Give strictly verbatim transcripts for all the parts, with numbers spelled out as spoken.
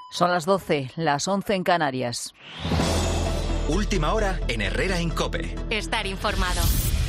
Son las doce, las once en Canarias. Última hora en Herrera en COPE. Estar informado.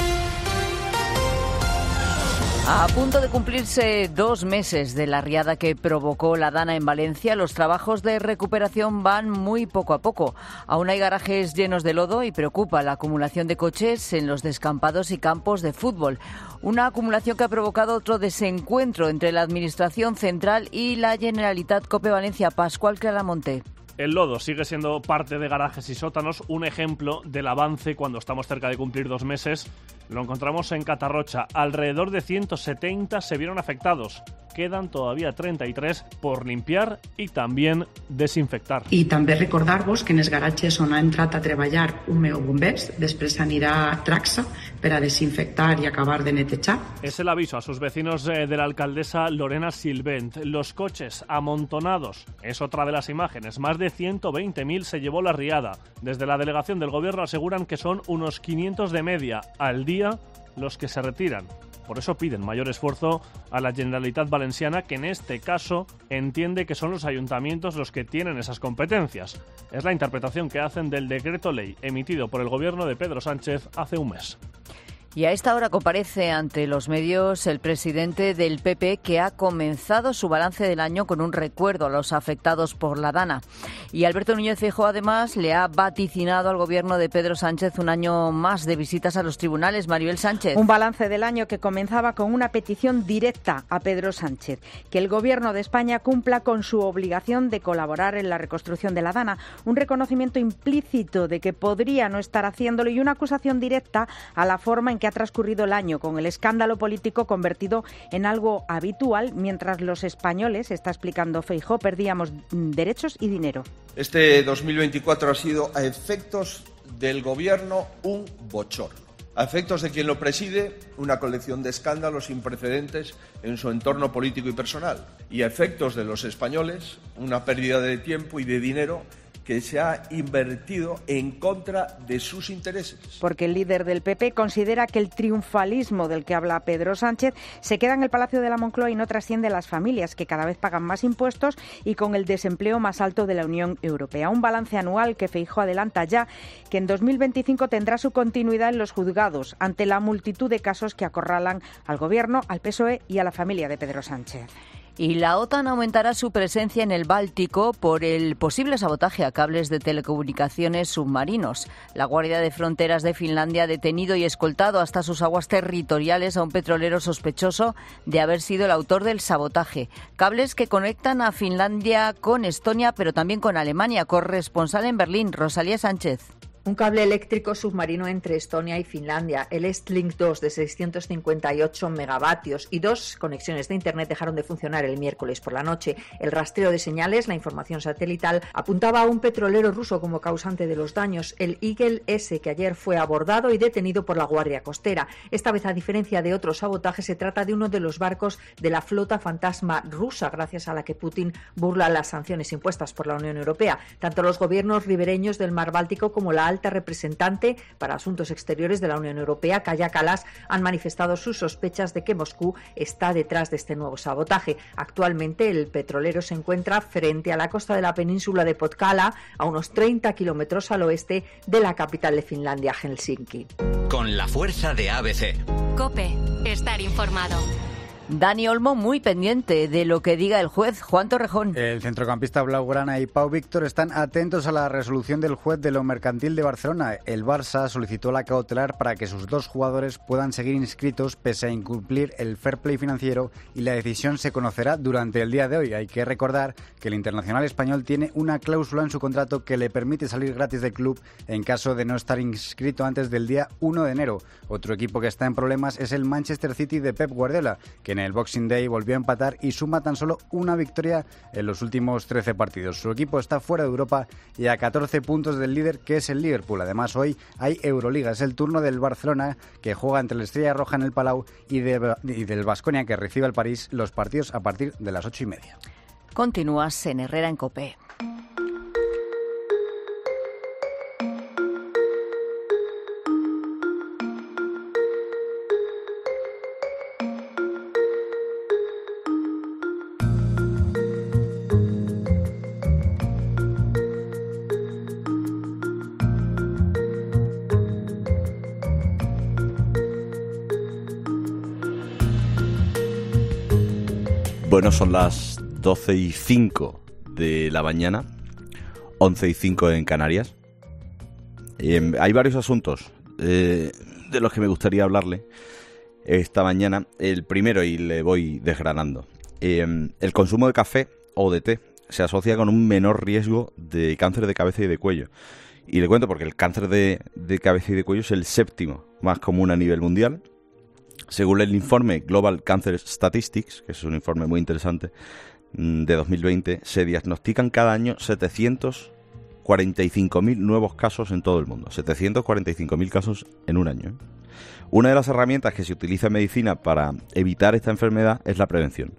A punto de cumplirse dos meses de la riada que provocó la Dana en Valencia, los trabajos de recuperación van muy poco a poco. Aún hay garajes llenos de lodo y preocupa la acumulación de coches en los descampados y campos de fútbol. Una acumulación que ha provocado otro desencuentro entre la Administración Central y la Generalitat. COPE Valencia. Pascual Claramonte. El lodo sigue siendo parte de garajes y sótanos, un ejemplo del avance cuando estamos cerca de cumplir dos meses. Lo encontramos en Catarrocha. Alrededor de ciento setenta se vieron afectados. Quedan todavía trenta y tres por limpiar i també desinfectar. I també recordar-vos que en els garatges on ha entrat a treballar un meu bombers, després anirà Traxa per a desinfectar y acabar de netejar. Es el aviso a sus vecinos de la alcaldesa Lorena Silvent. Los coches amontonados es otra de las imágenes. Más de ciento veinte mil se llevó la riada. Desde la delegación del gobierno aseguran que son unos quinientos de media al día los que se retiran. Por eso piden mayor esfuerzo a la Generalitat Valenciana, que en este caso entiende que son los ayuntamientos los que tienen esas competencias. Es la interpretación que hacen del decreto ley emitido por el gobierno de Pedro Sánchez hace un mes. Y a esta hora comparece ante los medios el presidente del P P, que ha comenzado su balance del año con un recuerdo a los afectados por la Dana. Y Alberto Núñez Feijóo, además, le ha vaticinado al gobierno de Pedro Sánchez un año más de visitas a los tribunales. Maribel Sánchez. Un balance del año que comenzaba con una petición directa a Pedro Sánchez, que el gobierno de España cumpla con su obligación de colaborar en la reconstrucción de la Dana. Un reconocimiento implícito de que podría no estar haciéndolo y una acusación directa a la forma en que ha transcurrido el año, con el escándalo político convertido en algo habitual, mientras los españoles, está explicando Feijóo, perdíamos derechos y dinero. Este dos mil veinticuatro ha sido, a efectos del gobierno, un bochorno. A efectos de quien lo preside, una colección de escándalos sin precedentes en su entorno político y personal. Y a efectos de los españoles, una pérdida de tiempo y de dinero que se ha invertido en contra de sus intereses. Porque el líder del P P considera que el triunfalismo del que habla Pedro Sánchez se queda en el Palacio de la Moncloa y no trasciende a las familias, que cada vez pagan más impuestos y con el desempleo más alto de la Unión Europea. Un balance anual que Feijóo adelanta ya que en dos mil veinticinco tendrá su continuidad en los juzgados, ante la multitud de casos que acorralan al Gobierno, al P S O E y a la familia de Pedro Sánchez. Y la OTAN aumentará su presencia en el Báltico por el posible sabotaje a cables de telecomunicaciones submarinos. La Guardia de Fronteras de Finlandia ha detenido y escoltado hasta sus aguas territoriales a un petrolero sospechoso de haber sido el autor del sabotaje. Cables que conectan a Finlandia con Estonia, pero también con Alemania. Corresponsal en Berlín, Rosalía Sánchez. Un cable eléctrico submarino entre Estonia y Finlandia, el Estlink dos de seiscientos cincuenta y ocho megavatios y dos conexiones de Internet dejaron de funcionar el miércoles por la noche. El rastreo de señales, la información satelital, apuntaba a un petrolero ruso como causante de los daños, el Eagle S, que ayer fue abordado y detenido por la Guardia Costera. Esta vez, a diferencia de otros sabotajes, se trata de uno de los barcos de la flota fantasma rusa, gracias a la que Putin burla las sanciones impuestas por la Unión Europea. Tanto los gobiernos ribereños del mar Báltico como la alta representante para Asuntos Exteriores de la Unión Europea, Kaja Kallas, han manifestado sus sospechas de que Moscú está detrás de este nuevo sabotaje. Actualmente el petrolero se encuentra frente a la costa de la península de Potkala, a unos treinta kilómetros al oeste de la capital de Finlandia, Helsinki. Con la fuerza de A B C. COPE. Estar informado. Dani Olmo muy pendiente de lo que diga el juez. Juan Torrejón. El centrocampista blaugrana y Pau Víctor están atentos a la resolución del juez de lo mercantil de Barcelona. El Barça solicitó la cautelar para que sus dos jugadores puedan seguir inscritos pese a incumplir el fair play financiero, y la decisión se conocerá durante el día de hoy. Hay que recordar que el internacional español tiene una cláusula en su contrato que le permite salir gratis del club en caso de no estar inscrito antes del día uno de enero. Otro equipo que está en problemas es el Manchester City de Pep Guardiola, que en el Boxing Day volvió a empatar y suma tan solo una victoria en los últimos trece partidos. Su equipo está fuera de Europa y a catorce puntos del líder, que es el Liverpool. Además, hoy hay Euroliga. Es el turno del Barcelona, que juega entre la Estrella Roja en el Palau, y, de, y del Baskonia, que recibe al París. Los partidos a partir de las ocho y media. Continúas en Herrera en COPE. Bueno, son las doce y cinco de la mañana, once y cinco en Canarias. Eh, hay varios asuntos eh, de los que me gustaría hablarle esta mañana. El primero, y le voy desgranando. Eh, el consumo de café o de té se asocia con un menor riesgo de cáncer de cabeza y de cuello. Y le cuento porque el cáncer de, de cabeza y de cuello es el séptimo más común a nivel mundial. Según el informe Global Cancer Statistics, que es un informe muy interesante, de dos mil veinte, se diagnostican cada año setecientos cuarenta y cinco mil nuevos casos en todo el mundo. setecientos cuarenta y cinco mil casos en un año. Una de las herramientas que se utiliza en medicina para evitar esta enfermedad es la prevención.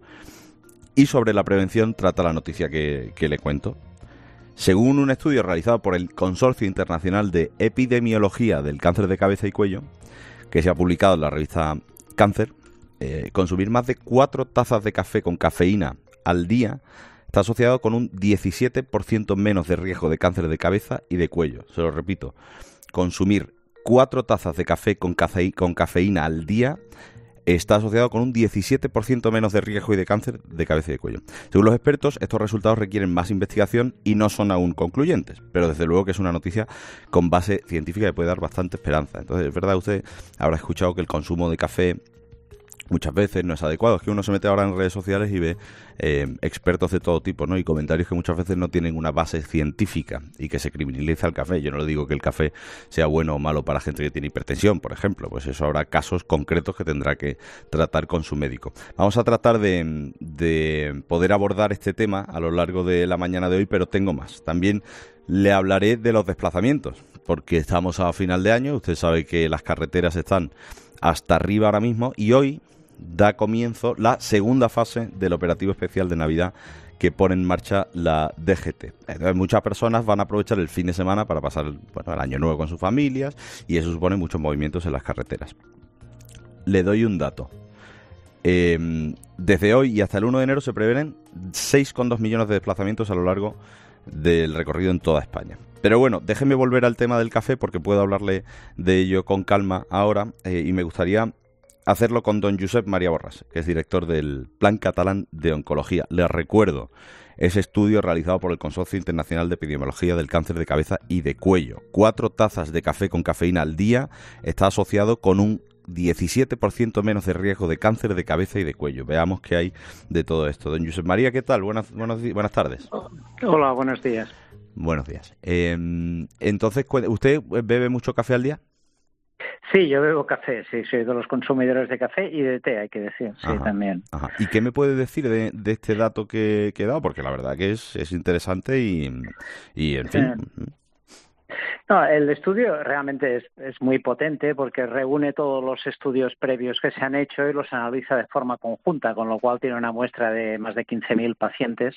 Y sobre la prevención trata la noticia que, que le cuento. Según un estudio realizado por el Consorcio Internacional de Epidemiología del Cáncer de Cabeza y Cuello, que se ha publicado en la revista Cáncer, eh, consumir más de cuatro tazas de café con cafeína al día está asociado con un diecisiete por ciento menos de riesgo de cáncer de cabeza y de cuello. Se lo repito, consumir cuatro tazas de café con, cafe, con cafeína al día está asociado con un diecisiete por ciento menos de riesgo y de cáncer de cabeza y de cuello. Según los expertos, estos resultados requieren más investigación y no son aún concluyentes, pero desde luego que es una noticia con base científica que puede dar bastante esperanza. Entonces, es verdad, usted habrá escuchado que el consumo de café muchas veces no es adecuado. Es que uno se mete ahora en redes sociales y ve eh, expertos de todo tipo, ¿no? Y comentarios que muchas veces no tienen una base científica y que se criminaliza el café. Yo no le digo que el café sea bueno o malo para gente que tiene hipertensión, por ejemplo. Pues eso habrá casos concretos que tendrá que tratar con su médico. Vamos a tratar de, de poder abordar este tema a lo largo de la mañana de hoy, pero tengo más. También le hablaré de los desplazamientos, porque estamos a final de año. Usted sabe que las carreteras están hasta arriba ahora mismo y hoy da comienzo la segunda fase del operativo especial de Navidad que pone en marcha la D G T. Entonces, muchas personas van a aprovechar el fin de semana para pasar bueno, el año nuevo con sus familias y eso supone muchos movimientos en las carreteras. Le doy un dato. Eh, desde hoy y hasta el uno de enero se prevén seis coma dos millones de desplazamientos a lo largo del recorrido en toda España. Pero bueno, déjeme volver al tema del café porque puedo hablarle de ello con calma ahora eh, y me gustaría hacerlo con don Josep María Borràs, que es director del Plan Catalán de Oncología. Les recuerdo ese estudio realizado por el Consorcio Internacional de Epidemiología del Cáncer de Cabeza y de Cuello. Cuatro tazas de café con cafeína al día está asociado con un diecisiete por ciento menos de riesgo de cáncer de cabeza y de cuello. Veamos qué hay de todo esto. Don Josep María, ¿qué tal? Buenas, buenos, buenas tardes. Hola, buenos días. Buenos días. Eh, entonces, ¿usted bebe mucho café al día? Sí, yo bebo café, sí, soy de los consumidores de café y de té, hay que decir, sí, ajá, también. Ajá. ¿Y qué me puede decir de, de este dato que, que he dado? Porque la verdad que es, es interesante y, y en fin... Eh. No, el estudio realmente es, es muy potente porque reúne todos los estudios previos que se han hecho y los analiza de forma conjunta, con lo cual tiene una muestra de más de quince mil pacientes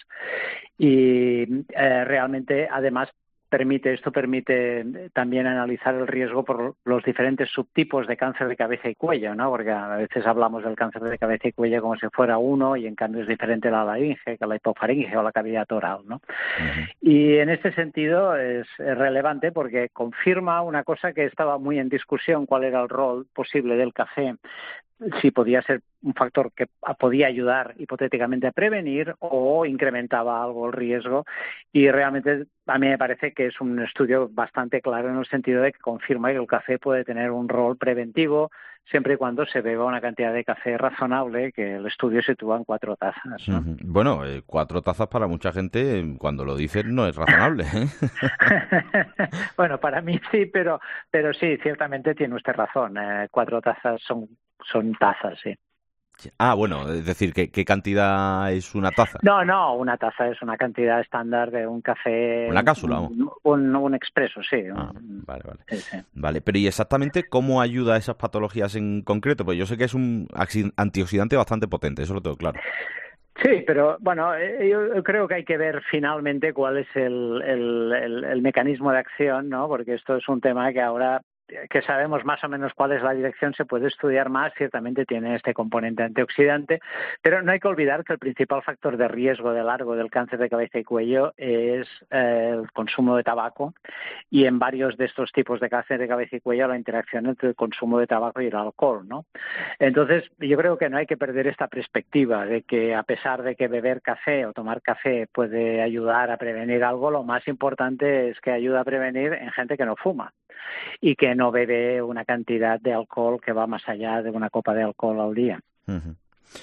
y eh, realmente además permite esto permite también analizar el riesgo por los diferentes subtipos de cáncer de cabeza y cuello, ¿no? Porque a veces hablamos del cáncer de cabeza y cuello como si fuera uno y en cambio es diferente la laringe que la hipofaringe o la cavidad oral, ¿no? Uh-huh. Y en este sentido es, es relevante porque confirma una cosa que estaba muy en discusión, cuál era el rol posible del café, si podía ser un factor que podía ayudar hipotéticamente a prevenir o incrementaba algo el riesgo, y realmente a mí me parece que es un estudio bastante claro en el sentido de que confirma que el café puede tener un rol preventivo siempre y cuando se beba una cantidad de café razonable, que el estudio sitúa en cuatro tazas, ¿no? Uh-huh. Bueno, eh, cuatro tazas para mucha gente, cuando lo dicen, no es razonable, ¿eh? Bueno, para mí sí, pero pero sí, ciertamente tiene usted razón. Eh, cuatro tazas son son tazas, sí. Ah, bueno, es decir, ¿qué, qué cantidad es una taza? No, no, una taza es una cantidad estándar de un café. ¿Una cápsula? Un, un, un expreso, sí. Ah, vale, vale. Sí, sí. Vale, pero ¿y exactamente cómo ayuda a esas patologías en concreto? Pues yo sé que es un antioxidante bastante potente, eso lo tengo claro. Sí, pero bueno, yo creo que hay que ver finalmente cuál es el, el, el, el mecanismo de acción, ¿no? Porque esto es un tema que ahora que sabemos más o menos cuál es la dirección, se puede estudiar más. Ciertamente tiene este componente antioxidante, pero no hay que olvidar que el principal factor de riesgo de largo del cáncer de cabeza y cuello es eh, el consumo de tabaco, y en varios de estos tipos de cáncer de cabeza y cuello la interacción entre el consumo de tabaco y el alcohol, ¿no? Entonces, yo creo que no hay que perder esta perspectiva de que, a pesar de que beber café o tomar café puede ayudar a prevenir algo, lo más importante es que ayuda a prevenir en gente que no fuma y que no bebe una cantidad de alcohol que va más allá de una copa de alcohol al día. Uh-huh.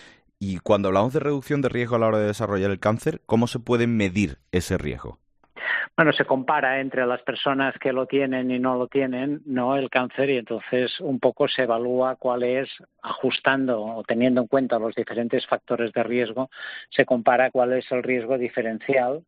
Y cuando hablamos de reducción de riesgo a la hora de desarrollar el cáncer, ¿cómo se puede medir ese riesgo? Bueno, se compara entre las personas que lo tienen y no lo tienen, ¿no?, el cáncer, y entonces un poco se evalúa cuál es, ajustando o teniendo en cuenta los diferentes factores de riesgo, se compara cuál es el riesgo diferencial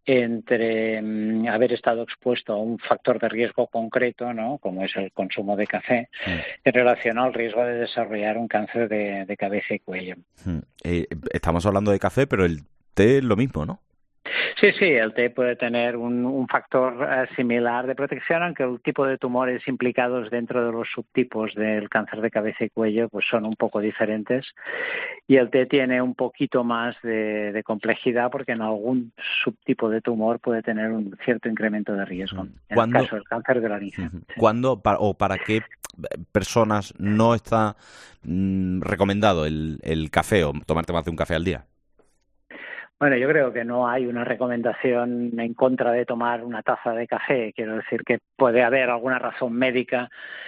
entre um, haber estado expuesto a un factor de riesgo concreto, ¿no?, como es el consumo de café, sí, en relación al riesgo de desarrollar un cáncer de, de cabeza y cuello. Hmm. Eh, estamos hablando de café, pero el té es lo mismo, ¿no? Sí, sí, el té puede tener un, un factor uh, similar de protección, aunque el tipo de tumores implicados dentro de los subtipos del cáncer de cabeza y cuello pues son un poco diferentes, y el té tiene un poquito más de, de complejidad porque en algún subtipo de tumor puede tener un cierto incremento de riesgo, en el caso del cáncer de laringe. ¿Cuándo para, o para qué personas no está mmm, recomendado el, el café o tomarte más de un café al día? Bueno, yo creo que no hay una recomendación en contra de tomar una taza de café. Quiero decir que puede haber alguna razón médica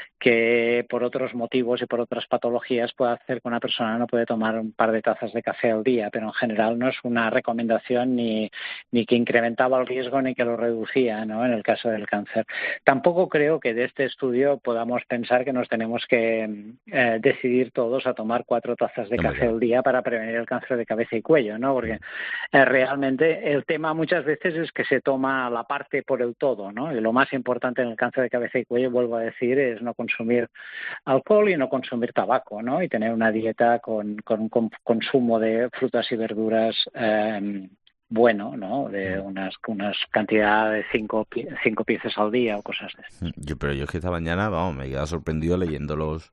que por otros motivos y por otras patologías pueda hacer que una persona no puede tomar un par de tazas de café al día, pero en general no es una recomendación ni, ni que incrementaba el riesgo ni que lo reducía, ¿no?, en el caso del cáncer. Tampoco creo que de este estudio podamos pensar que nos tenemos que eh, decidir todos a tomar cuatro tazas de café al día para prevenir el cáncer de cabeza y cuello, ¿no? Porque eh, realmente el tema muchas veces es que se toma la parte por el todo, ¿no? Y lo más importante en el cáncer de cabeza y cuello, vuelvo a decir, es no consumir alcohol y no consumir tabaco, ¿no? Y tener una dieta con, con un con consumo de frutas y verduras eh, bueno, ¿no? De unas, unas cantidades de cinco, cinco piezas al día o cosas de esas. Yo, pero yo es que esta mañana, vamos, me he quedado sorprendido leyendo los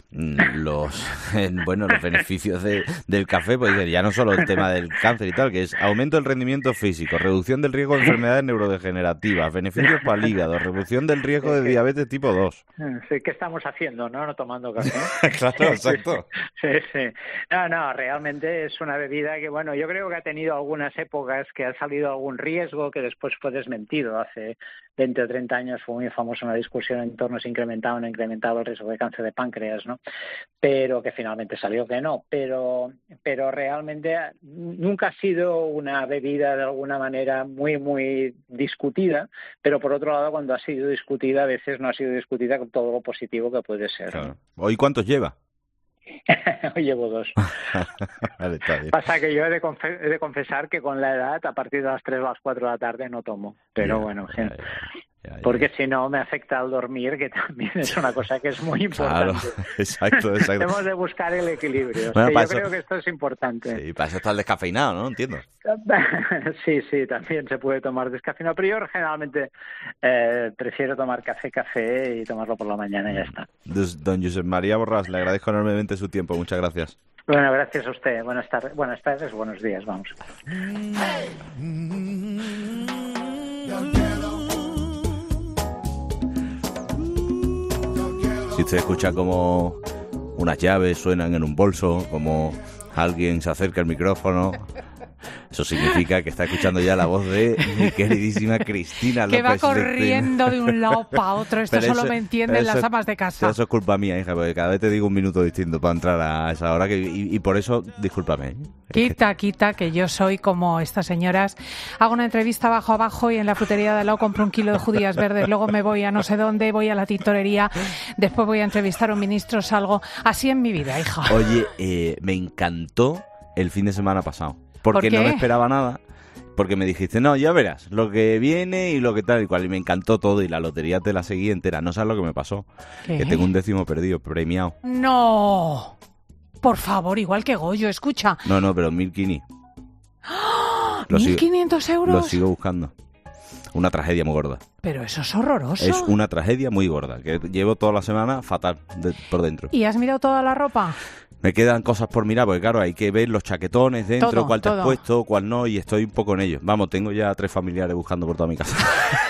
los bueno los beneficios de, del café, pues ya no solo el tema del cáncer y tal, que es aumento del rendimiento físico, reducción del riesgo de enfermedades neurodegenerativas, beneficios para el hígado, reducción del riesgo de diabetes tipo dos. Sí, ¿qué estamos haciendo, no? No tomando café. Claro, exacto. Sí, sí. No, no, realmente es una bebida que, bueno, yo creo que ha tenido algunas épocas que ha salido algún riesgo que después fue desmentido. Hace veinte o treinta años fue muy famosa una discusión en torno a si incrementaba o no incrementaba el riesgo de cáncer de páncreas, ¿no? Pero que finalmente salió que no. Pero, pero realmente nunca ha sido una bebida de alguna manera muy, muy discutida, pero por otro lado, cuando ha sido discutida, a veces no ha sido discutida con todo lo positivo que puede ser. Claro. ¿Hoy cuántos lleva? Hoy llevo dos. Vale, está bien. Pasa que yo he de, confe he de confesar que con la edad, a partir de las tres o las cuatro de la tarde, no tomo. Pero yeah, bueno, yeah, yeah. Ya, ya. Porque si no me afecta al dormir, que también es una cosa que es muy importante. Claro, exacto, exacto. Hemos de buscar el equilibrio. Bueno, sí, yo eso, creo que esto es importante. Sí, para eso está el descafeinado, ¿no? Entiendo. Sí, sí, también se puede tomar descafeinado, pero yo generalmente eh, prefiero tomar café, café y tomarlo por la mañana y ya está. Don Josep María Borràs, le agradezco enormemente su tiempo. Muchas gracias. Bueno, gracias a usted. Buenas tardes, buenas tardes, buenos días, vamos. Si usted escucha como unas llaves suenan en un bolso, como alguien se acerca al micrófono, eso significa que está escuchando ya la voz de mi queridísima Cristina López. Que va corriendo de un lado para otro. Esto Pero solo eso, me entienden las eso, amas de casa. Eso es culpa mía, hija, porque cada vez te digo un minuto distinto para entrar a esa hora que, y, y por eso, discúlpame. Quita, quita, que yo soy como estas señoras. Hago una entrevista bajo abajo y en la frutería de al lado compro un kilo de judías verdes. Luego me voy a no sé dónde, voy a la tintorería. Después voy a entrevistar a un ministro, salgo. Así en mi vida, hija. Oye, eh, me encantó el fin de semana pasado. Porque ¿Por no me esperaba nada, porque me dijiste, no, ya verás, lo que viene y lo que tal y cual, y me encantó todo, y la lotería te la seguí entera. No sabes lo que me pasó, ¿Qué? Que tengo un décimo perdido, premiado. No, por favor, igual que Goyo, escucha. No, no, pero mil quini. ¡Oh! ¿mil quinientos euros? Lo sigo buscando. Una tragedia muy gorda. Pero eso es horroroso. Es una tragedia muy gorda, que llevo toda la semana fatal de, por dentro. ¿Y has mirado toda la ropa? Me quedan cosas por mirar, porque claro, hay que ver los chaquetones dentro, todo, cuál te todo. has puesto, cuál no, y estoy un poco en ello. Vamos, tengo ya tres familiares buscando por toda mi casa.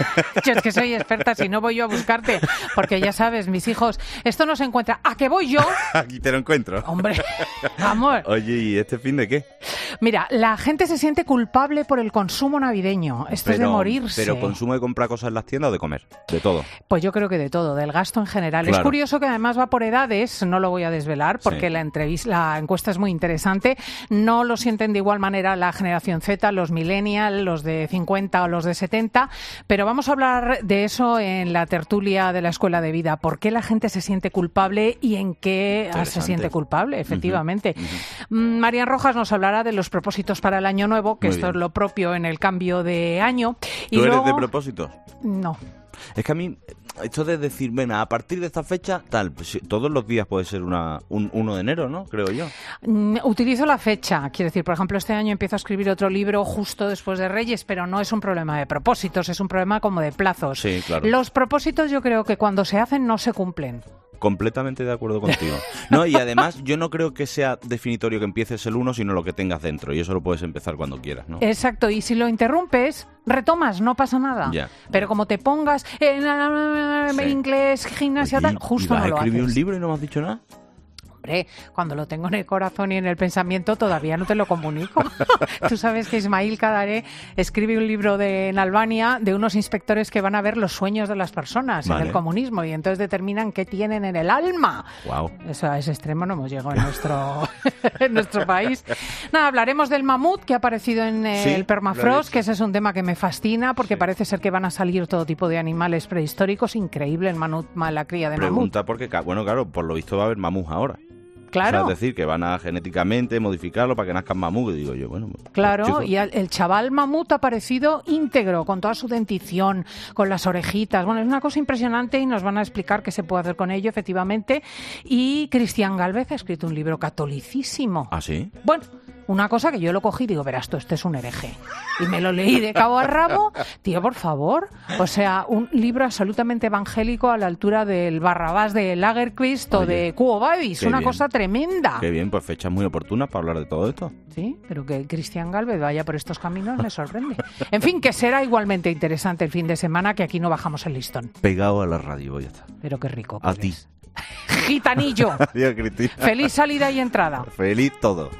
Yo es que soy experta, si no voy yo a buscarte, porque ya sabes, mis hijos, esto no se encuentra. ¿A qué voy yo? Aquí te lo encuentro. Hombre, vamos. Oye, ¿y este fin de qué? Mira, la gente se siente culpable por el consumo navideño. Esto pero, es de morirse. ¿Pero consumo de comprar cosas en las tiendas o de comer? De todo. Pues yo creo que de todo, del gasto en general. Claro. Es curioso que además va por edades, no lo voy a desvelar, porque Sí. la entrevista, la encuesta es muy interesante. No lo sienten de igual manera la generación Z, los millennials, los de cincuenta o los de setenta, pero vamos a hablar de eso en la tertulia de la Escuela de Vida. ¿Por qué la gente se siente culpable y en qué se siente culpable? Efectivamente. Uh-huh. Uh-huh. Marian Rojas nos hablará de los propósitos para el año nuevo, que Muy esto bien. es lo propio en el cambio de año. Y ¿Tú eres luego... de propósitos? No. Es que a mí, esto de decir, ven, a partir de esta fecha, tal, pues, todos los días puede ser una, un uno de enero, ¿no? Creo yo. Mm, utilizo la fecha. Quiero decir, por ejemplo, este año empiezo a escribir otro libro justo después de Reyes, pero no es un problema de propósitos, es un problema como de plazos. Sí, claro. Los propósitos yo creo que cuando se hacen no se cumplen. Completamente de acuerdo contigo. No, y además yo no creo que sea definitorio que empieces el uno, sino lo que tengas dentro. Y eso lo puedes empezar cuando quieras, ¿no? Exacto, y si lo interrumpes, retomas, no pasa nada. Ya. Pero como te pongas en Sí. inglés, gimnasia, Oye, tal, justo ¿y vas no lo a escribir haces. un libro y no me has dicho nada? Hombre, cuando lo tengo en el corazón y en el pensamiento todavía no te lo comunico. Tú sabes que Ismail Kadare escribe un libro de, en Albania de unos inspectores que van a ver los sueños de las personas Vale. en el comunismo y entonces determinan qué tienen en el alma. Wow. Eso a ese extremo no hemos llegado en nuestro, en nuestro país. Nada, hablaremos del mamut que ha aparecido en eh, Sí, el lo he permafrost, visto. que ese es un tema que me fascina porque Sí. parece ser que van a salir todo tipo de animales prehistóricos. Increíble el mamut, la cría de mamut. Pregunta porque, ca- bueno, claro, por lo visto va a haber mamús ahora. Claro. O sea, es decir, que van a genéticamente modificarlo para que nazcan mamús. Y digo yo, bueno... Claro, chicos, y el, el chaval mamut ha aparecido íntegro, con toda su dentición, con las orejitas. Bueno, es una cosa impresionante y nos van a explicar qué se puede hacer con ello, efectivamente. Y Cristian Gálvez ha escrito un libro catolicísimo. ¿Ah, sí? Bueno, una cosa que yo lo cogí y digo, verás tú, este es un hereje. Y me lo leí de cabo a rabo. Tío, por favor. O sea, un libro absolutamente evangélico a la altura del Barrabás de Lagerquist o Oye, de Quo Vadis. qué Una bien. cosa tremenda. Qué bien, pues fechas muy oportunas para hablar de todo esto. Sí, pero que Cristian Gálvez vaya por estos caminos me sorprende. En fin, que será igualmente interesante el fin de semana, que aquí no bajamos el listón. Pegado a la radio, ya está. Pero qué rico. A que ti. eres. Gitanillo. Adiós, Cristina. Feliz salida y entrada. Feliz todo.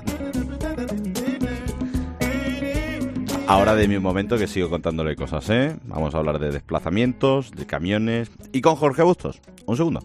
Ahora de mi momento que sigo contándole cosas, ¿eh? Vamos a hablar de desplazamientos, de camiones y con Jorge Bustos. Un segundo.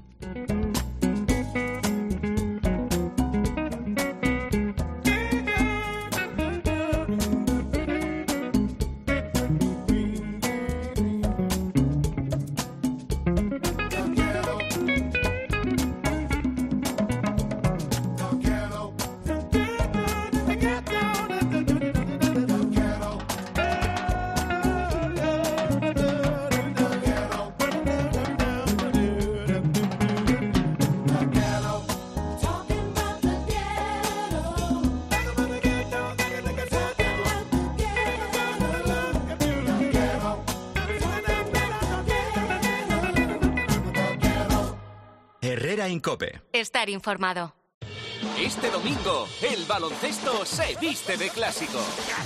Herrera en COPE. Estar informado. Este domingo, el baloncesto se viste de clásico.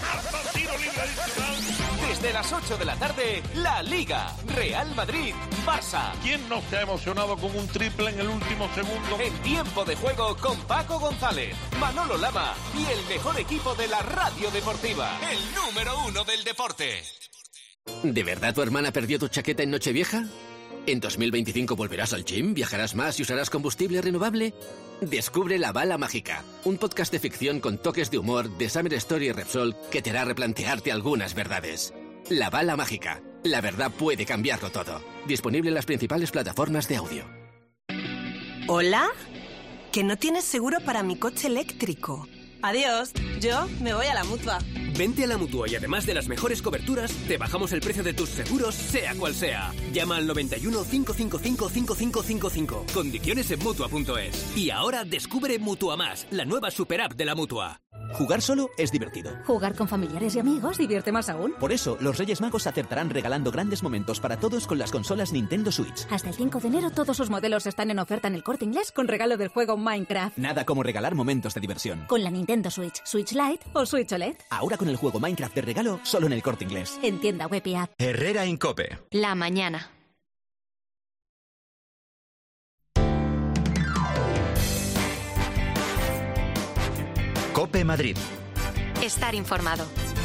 Desde las ocho de la tarde, la Liga. Real Madrid, Barça. ¿Quién no se ha emocionado con un triple en el último segundo? En tiempo de juego con Paco González, Manolo Lama y el mejor equipo de la radio deportiva. El número uno del deporte. ¿De verdad tu hermana perdió tu chaqueta en Nochevieja? ¿En dos mil veinticinco volverás al gym, viajarás más y usarás combustible renovable? Descubre La Bala Mágica, un podcast de ficción con toques de humor de Summer Story y Repsol que te hará replantearte algunas verdades. La Bala Mágica, la verdad puede cambiarlo todo. Disponible en las principales plataformas de audio. ¿Hola? Que no tienes seguro para mi coche eléctrico. Adiós, yo me voy a la Mutua. Vente a la Mutua y además de las mejores coberturas, te bajamos el precio de tus seguros, sea cual sea. Llama al noventa y uno, cinco cinco cinco, cinco cinco cinco cinco. Condiciones en Mutua punto es. Y ahora descubre Mutua Más, la nueva super app de la Mutua. Jugar solo es divertido. Jugar con familiares y amigos divierte más aún. Por eso, los Reyes Magos acertarán regalando grandes momentos para todos con las consolas Nintendo Switch. Hasta el cinco de enero todos sus modelos están en oferta en El Corte Inglés con regalo del juego Minecraft. Nada como regalar momentos de diversión. Con la Nintendo Switch, Switch Lite o Switch O L E D. Ahora con el juego Minecraft de regalo, solo en El Corte Inglés. En tienda web y app. Herrera en COPE. La mañana. COPE Madrid. Estar informado.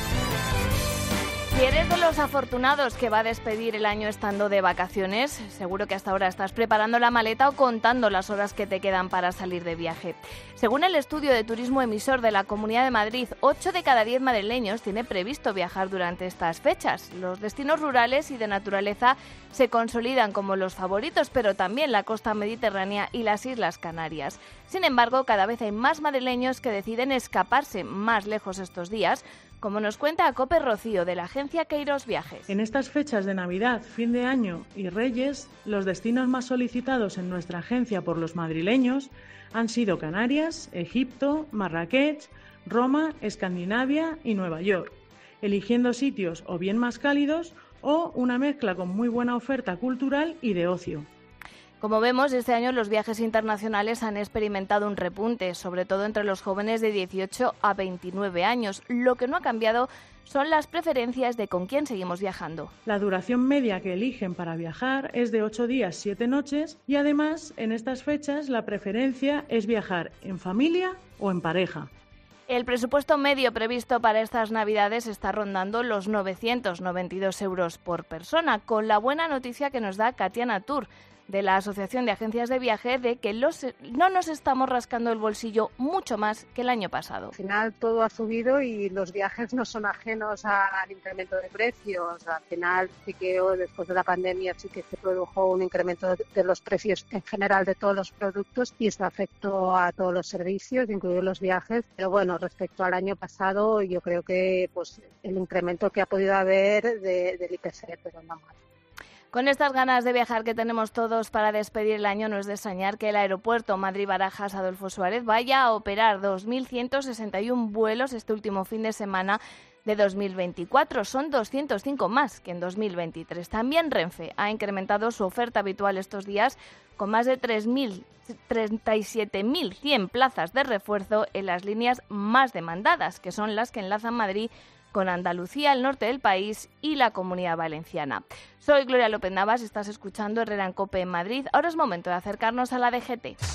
Si eres de los afortunados que va a despedir el año estando de vacaciones, seguro que hasta ahora estás preparando la maleta o contando las horas que te quedan para salir de viaje. Según el estudio de turismo emisor de la Comunidad de Madrid, ocho de cada diez madrileños tiene previsto viajar durante estas fechas. Los destinos rurales y de naturaleza se consolidan como los favoritos, pero también la costa mediterránea y las Islas Canarias. Sin embargo, cada vez hay más madrileños que deciden escaparse más lejos estos días, como nos cuenta COPE Rocío, de la agencia Queiros Viajes. En estas fechas de Navidad, fin de año y Reyes, los destinos más solicitados en nuestra agencia por los madrileños han sido Canarias, Egipto, Marrakech, Roma, Escandinavia y Nueva York, eligiendo sitios o bien más cálidos o una mezcla con muy buena oferta cultural y de ocio. Como vemos, este año los viajes internacionales han experimentado un repunte, sobre todo entre los jóvenes de dieciocho a veintinueve años. Lo que no ha cambiado son las preferencias de con quién seguimos viajando. La duración media que eligen para viajar es de ocho días, siete noches y además en estas fechas la preferencia es viajar en familia o en pareja. El presupuesto medio previsto para estas Navidades está rondando los novecientos noventa y dos euros por persona, con la buena noticia que nos da Katiana Tour, de la Asociación de Agencias de Viaje, de que los, no nos estamos rascando el bolsillo mucho más que el año pasado. Al final todo ha subido y los viajes no son ajenos al incremento de precios. Al final sí que después de la pandemia sí que se produjo un incremento de los precios en general de todos los productos y eso afectó a todos los servicios, incluidos los viajes. Pero bueno, respecto al año pasado yo creo que pues el incremento que ha podido haber de, del I P C, pero no más. Con estas ganas de viajar que tenemos todos para despedir el año, no es de extrañar que el aeropuerto Madrid-Barajas Adolfo Suárez vaya a operar dos mil ciento sesenta y uno vuelos este último fin de semana de dos mil veinticuatro. Son doscientos cinco más que en dos mil veintitrés. También Renfe ha incrementado su oferta habitual estos días con más de treinta y siete mil cien plazas de refuerzo en las líneas más demandadas, que son las que enlazan Madrid con Andalucía, el norte del país y la Comunidad Valenciana. Soy Gloria López Navas, estás escuchando Herrera en COPE en Madrid. Ahora es momento de acercarnos a la D G T.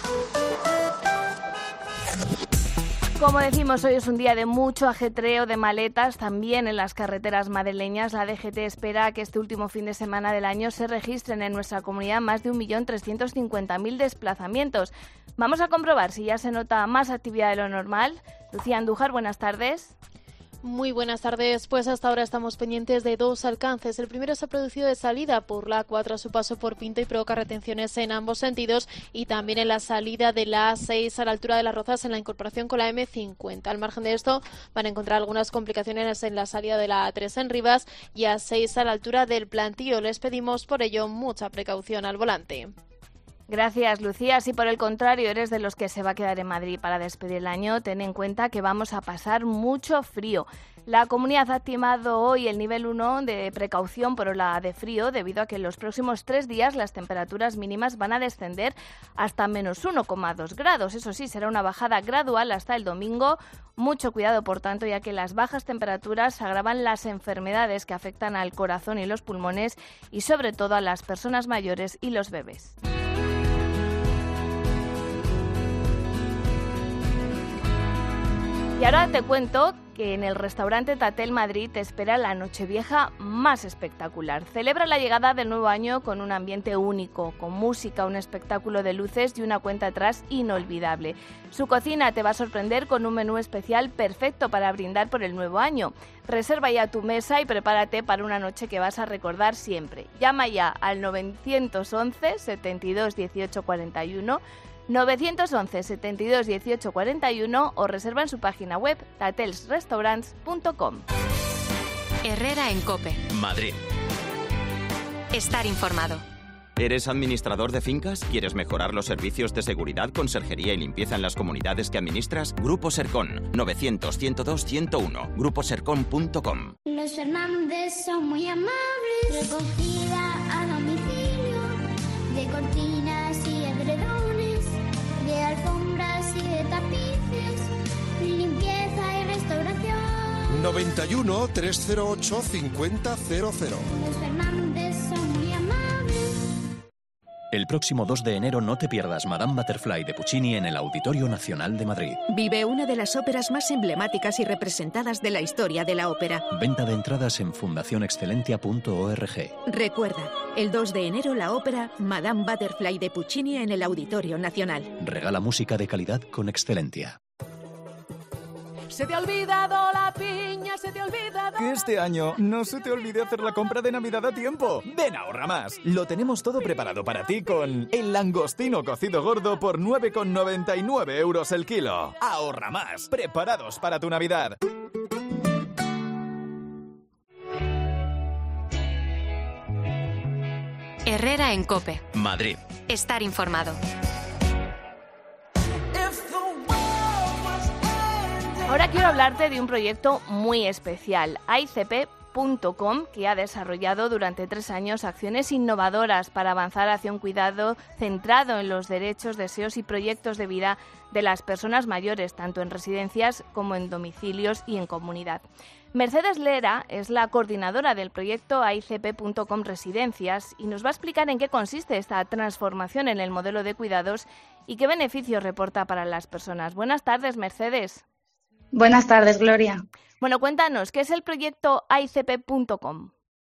Como decimos, hoy es un día de mucho ajetreo de maletas, también en las carreteras madrileñas. La D G T espera que este último fin de semana del año se registren en nuestra comunidad más de un millón trescientos cincuenta mil desplazamientos. Vamos a comprobar si ya se nota más actividad de lo normal. Lucía Andújar, buenas tardes. Muy buenas tardes, pues hasta ahora estamos pendientes de dos alcances. El primero se ha producido de salida por la A cuatro a su paso por Pinto y provoca retenciones en ambos sentidos, y también en la salida de la A seis a la altura de Las Rozas en la incorporación con la eme cincuenta. Al margen de esto van a encontrar algunas complicaciones en la salida de la A tres en Rivas y A seis a la altura del Plantío. Les pedimos por ello mucha precaución al volante. Gracias, Lucía. Si por el contrario eres de los que se va a quedar en Madrid para despedir el año, ten en cuenta que vamos a pasar mucho frío. La comunidad ha activado hoy el nivel uno de precaución por ola de frío, debido a que en los próximos tres días las temperaturas mínimas van a descender hasta menos uno coma dos grados. Eso sí, será una bajada gradual hasta el domingo. Mucho cuidado, por tanto, ya que las bajas temperaturas agravan las enfermedades que afectan al corazón y los pulmones, y sobre todo a las personas mayores y los bebés. Y ahora te cuento que en el restaurante Tatel Madrid te espera la Nochevieja más espectacular. Celebra la llegada del nuevo año con un ambiente único, con música, un espectáculo de luces y una cuenta atrás inolvidable. Su cocina te va a sorprender con un menú especial perfecto para brindar por el nuevo año. Reserva ya tu mesa y prepárate para una noche que vas a recordar siempre. Llama ya al novecientos once, setenta y dos, dieciocho cuarenta y uno, novecientos once, setenta y dos, dieciocho cuarenta y uno o reserva en su página web tatels restaurants punto com. Herrera en COPE. Madrid. Estar informado. ¿Eres administrador de fincas? ¿Quieres mejorar los servicios de seguridad, conserjería y limpieza en las comunidades que administras? Grupo Sercon, novecientos, ciento dos, ciento uno, grupo sercon punto com. Los Fernández son muy amables. Recogida a domicilio de cortinas y edredones, de alfombras y de tapices, limpieza y restauración. noventa y uno, trescientos ocho, cincuenta cero cero. Los Fernández son muy amables. El próximo dos de enero no te pierdas Madame Butterfly de Puccini en el Auditorio Nacional de Madrid. Vive una de las óperas más emblemáticas y representadas de la historia de la ópera. Venta de entradas en fundación excelentia punto org. Recuerda, el dos de enero la ópera Madame Butterfly de Puccini en el Auditorio Nacional. Regala música de calidad con Excelentia. Se te ha olvidado la piña, se te ha olvidado... Que este año no se te olvide hacer la compra de Navidad a tiempo. Ven a Ahorra Más. Lo tenemos todo preparado para ti con el langostino cocido gordo por nueve con noventa y nueve euros el kilo. Ahorra Más. Preparados para tu Navidad. Herrera en COPE. Madrid. Estar informado. Ahora quiero hablarte de un proyecto muy especial, I C P punto com, que ha desarrollado durante tres años acciones innovadoras para avanzar hacia un cuidado centrado en los derechos, deseos y proyectos de vida de las personas mayores, tanto en residencias como en domicilios y en comunidad. Mercedes Lera es la coordinadora del proyecto I C P punto com Residencias y nos va a explicar en qué consiste esta transformación en el modelo de cuidados y qué beneficios reporta para las personas. Buenas tardes, Mercedes. Buenas tardes, Gloria. Bueno, cuéntanos, ¿qué es el proyecto I C P punto com?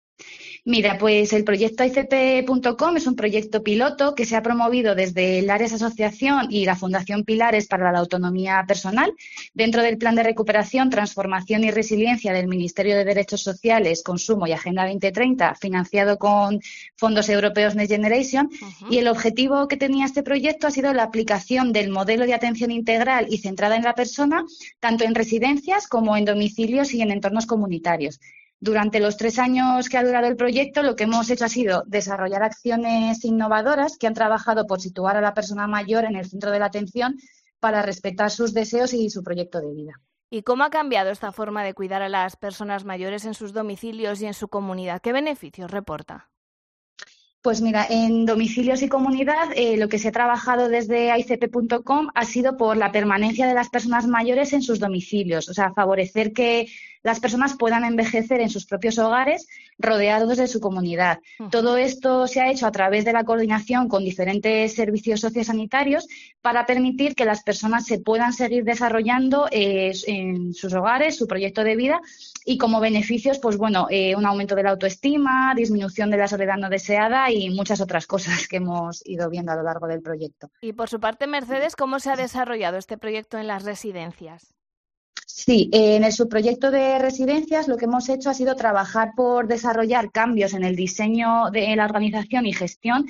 Mira, pues el proyecto I C P punto com es un proyecto piloto que se ha promovido desde el Ares Asociación y la Fundación Pilares para la Autonomía Personal dentro del Plan de Recuperación, Transformación y Resiliencia del Ministerio de Derechos Sociales, Consumo y Agenda veinte treinta, financiado con fondos europeos Next Generation. Uh-huh. Y el objetivo que tenía este proyecto ha sido la aplicación del modelo de atención integral y centrada en la persona, tanto en residencias como en domicilios y en entornos comunitarios. Durante los tres años que ha durado el proyecto, lo que hemos hecho ha sido desarrollar acciones innovadoras que han trabajado por situar a la persona mayor en el centro de la atención para respetar sus deseos y su proyecto de vida. ¿Y cómo ha cambiado esta forma de cuidar a las personas mayores en sus domicilios y en su comunidad? ¿Qué beneficios reporta? Pues mira, en domicilios y comunidad eh, lo que se ha trabajado desde I C P punto com ha sido por la permanencia de las personas mayores en sus domicilios, o sea, favorecer que las personas puedan envejecer en sus propios hogares rodeados de su comunidad. Uh-huh. Todo esto se ha hecho a través de la coordinación con diferentes servicios sociosanitarios para permitir que las personas se puedan seguir desarrollando eh, en sus hogares, su proyecto de vida, y como beneficios, pues bueno, eh, un aumento de la autoestima, disminución de la soledad no deseada y muchas otras cosas que hemos ido viendo a lo largo del proyecto. Y por su parte, Mercedes, ¿cómo se ha desarrollado este proyecto en las residencias? Sí, eh, en el subproyecto de residencias lo que hemos hecho ha sido trabajar por desarrollar cambios en el diseño de la organización y gestión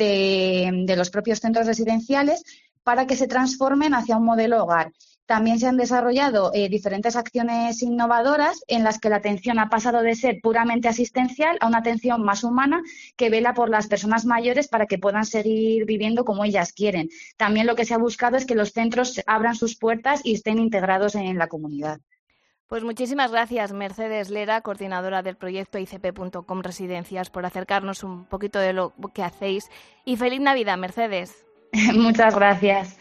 de, de los propios centros residenciales para que se transformen hacia un modelo hogar. También se han desarrollado eh, diferentes acciones innovadoras en las que la atención ha pasado de ser puramente asistencial a una atención más humana que vela por las personas mayores para que puedan seguir viviendo como ellas quieren. También lo que se ha buscado es que los centros abran sus puertas y estén integrados en la comunidad. Pues muchísimas gracias, Mercedes Lera, coordinadora del proyecto I C P punto com Residencias, por acercarnos un poquito de lo que hacéis. Y feliz Navidad, Mercedes. Muchas gracias.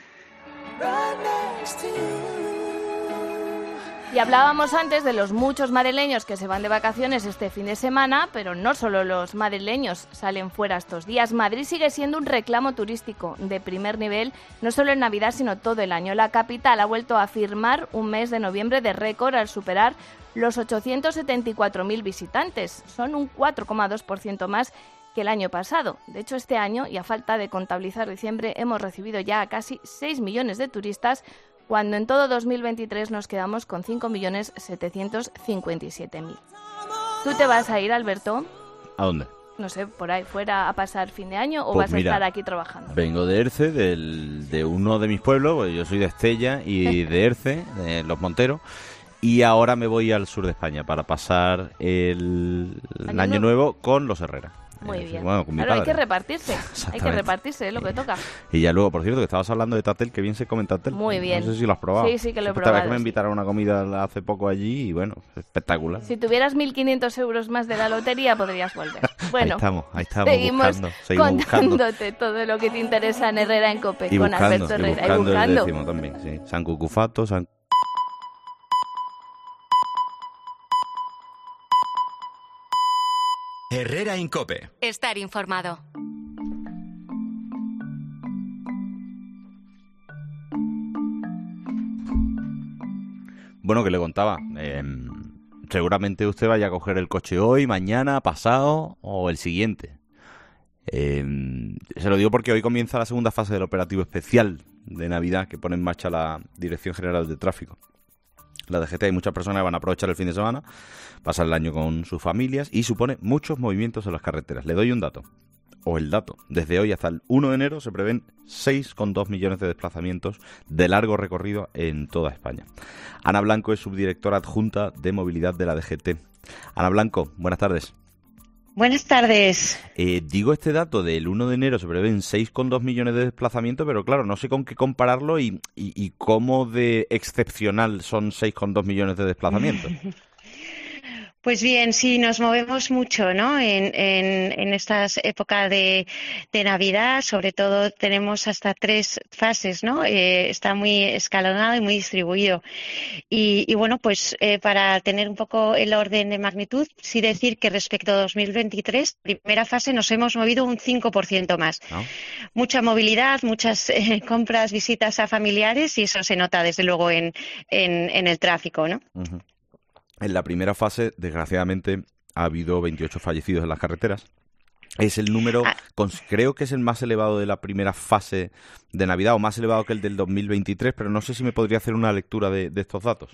Y hablábamos antes de los muchos madrileños que se van de vacaciones este fin de semana, pero no solo los madrileños salen fuera estos días. Madrid sigue siendo un reclamo turístico de primer nivel, no solo en Navidad, sino todo el año. La capital ha vuelto a firmar un mes de noviembre de récord al superar los ochocientos setenta y cuatro mil visitantes. Son un cuatro coma dos por ciento más que el año pasado. De hecho, este año, y a falta de contabilizar diciembre, hemos recibido ya a casi seis millones de turistas, cuando en todo dos mil veintitrés nos quedamos con cinco millones setecientos cincuenta y siete mil. ¿Tú te vas a ir, Alberto? ¿A dónde? No sé, por ahí fuera a pasar fin de año o pues vas mira, a estar aquí trabajando. Vengo de Erce, del, de uno de mis pueblos, pues yo soy de Estella y de Erce, de Los Monteros. Y ahora me voy al sur de España para pasar el, el año nuevo con los Herrera. Muy eh, bien. Bueno, con mi claro, padre. hay que repartirse. Hay que repartirse, es lo que toca. Y ya luego, por cierto, que estabas hablando de Tatel, que bien se come Tatel. Muy bien. No sé si lo has probado. Sí, sí que lo he Esta probado. vez que me sí. invitaron a una comida hace poco allí y bueno, espectacular. Si tuvieras mil quinientos euros más de la lotería, podrías volver. Bueno, ahí estamos, ahí estamos seguimos buscando, seguimos contándote buscando. todo lo que te interesa en Herrera en COPE Y con buscando, Alberto y Herrera. buscando, y buscando. el décimo también, sí. San Cucufato, San... Herrera en COPE. Estar informado. Bueno, que le contaba, eh, seguramente usted vaya a coger el coche hoy, mañana, pasado o el siguiente. Eh, se lo digo porque hoy comienza la segunda fase del operativo especial de Navidad que pone en marcha la Dirección General de Tráfico. La D G T, hay muchas personas que van a aprovechar el fin de semana, pasar el año con sus familias y supone muchos movimientos en las carreteras. Le doy un dato, o el dato. Desde hoy hasta el uno de enero se prevén seis coma dos millones de desplazamientos de largo recorrido en toda España. Ana Blanco es subdirectora adjunta de movilidad de la D G T. Ana Blanco, buenas tardes. Buenas tardes. Eh, digo este dato del uno de enero se prevén seis coma dos millones de desplazamientos, pero claro, no sé con qué compararlo y, y, y cómo de excepcional son seis coma dos millones de desplazamientos. Pues bien, sí, nos movemos mucho, ¿no? En, en, en estas épocas de, de Navidad, sobre todo tenemos hasta tres fases, ¿no? Eh, está muy escalonado y muy distribuido. Y, y bueno, pues eh, para tener un poco el orden de magnitud, sí decir que respecto a dos mil veintitrés, primera fase, nos hemos movido un cinco por ciento más. ¿No? Mucha movilidad, muchas eh, compras, visitas a familiares y eso se nota desde luego en, en, en el tráfico, ¿no? Uh-huh. En la primera fase, desgraciadamente, ha habido veintiocho fallecidos en las carreteras. Es el número, ah. creo que es el más elevado de la primera fase de Navidad, o más elevado que el del dos mil veintitrés, pero no sé si me podría hacer una lectura de, de estos datos.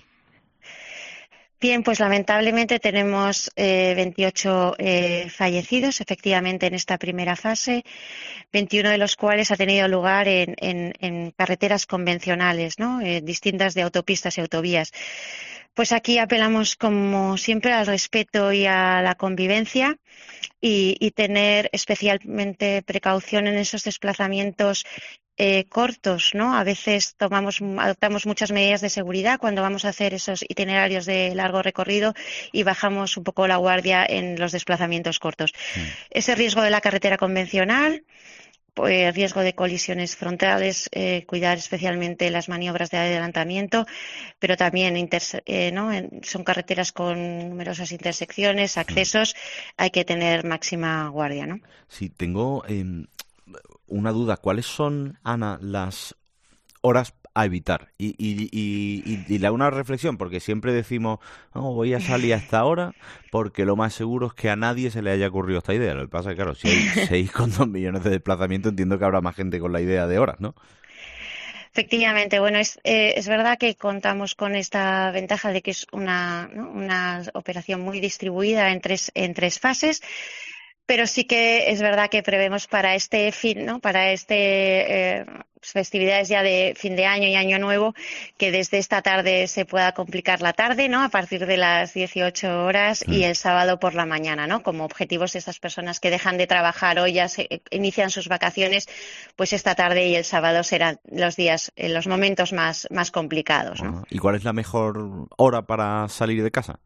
Bien, pues lamentablemente tenemos eh, veintiocho eh, fallecidos, efectivamente, en esta primera fase, veintiuno de los cuales ha tenido lugar en, en, en carreteras convencionales, ¿no? Eh, distintas de autopistas y autovías. Pues aquí apelamos, como siempre, al respeto y a la convivencia y, y tener especialmente precaución en esos desplazamientos eh, cortos, ¿no? A veces tomamos, adoptamos muchas medidas de seguridad cuando vamos a hacer esos itinerarios de largo recorrido y bajamos un poco la guardia en los desplazamientos cortos. Mm. Ese riesgo de la carretera convencional, pues riesgo de colisiones frontales, eh, cuidar especialmente las maniobras de adelantamiento, pero también interse- eh, ¿no? En, son carreteras con numerosas intersecciones, accesos, hay que tener máxima guardia, ¿no? Sí, tengo eh, una duda. ¿Cuáles son, Ana, las horas a evitar? Y, y, y, y, y le hago una reflexión, porque siempre decimos, no, voy a salir a esta hora, porque lo más seguro es que a nadie se le haya ocurrido esta idea. Lo que pasa es que, claro, si hay seis coma dos millones de desplazamientos, entiendo que habrá más gente con la idea de horas, ¿no? Efectivamente, bueno, es, eh, es verdad que contamos con esta ventaja de que es una, ¿no? una operación muy distribuida en tres, en tres fases. Pero sí que es verdad que prevemos para este fin, ¿no? Para este eh, festividades ya de fin de año y año nuevo, que desde esta tarde se pueda complicar la tarde, ¿no? A partir de las dieciocho horas mm. y el sábado por la mañana, ¿no? Como objetivos de estas personas que dejan de trabajar hoy, ya se inician sus vacaciones, pues esta tarde y el sábado serán los días, los momentos más, más complicados, ¿no? ¿Y cuál es la mejor hora para salir de casa?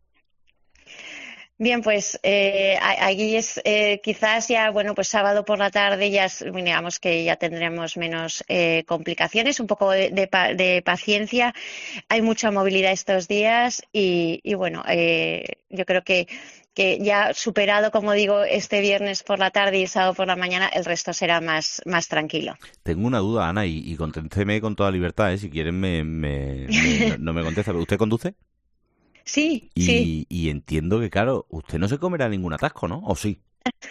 Bien, pues eh, allí es eh, quizás ya, bueno, pues sábado por la tarde ya, digamos que ya tendremos menos eh, complicaciones, un poco de, de, de paciencia. Hay mucha movilidad estos días y, y bueno, eh, yo creo que que ya superado, como digo, este viernes por la tarde y sábado por la mañana, el resto será más, más tranquilo. Tengo una duda, Ana, y, y contésteme con toda libertad, ¿eh? Si quieren me, me, me no, no me contesta. ¿Usted conduce? Sí, y, sí. Y entiendo que, claro, usted no se comerá ningún atasco, ¿no? ¿O sí?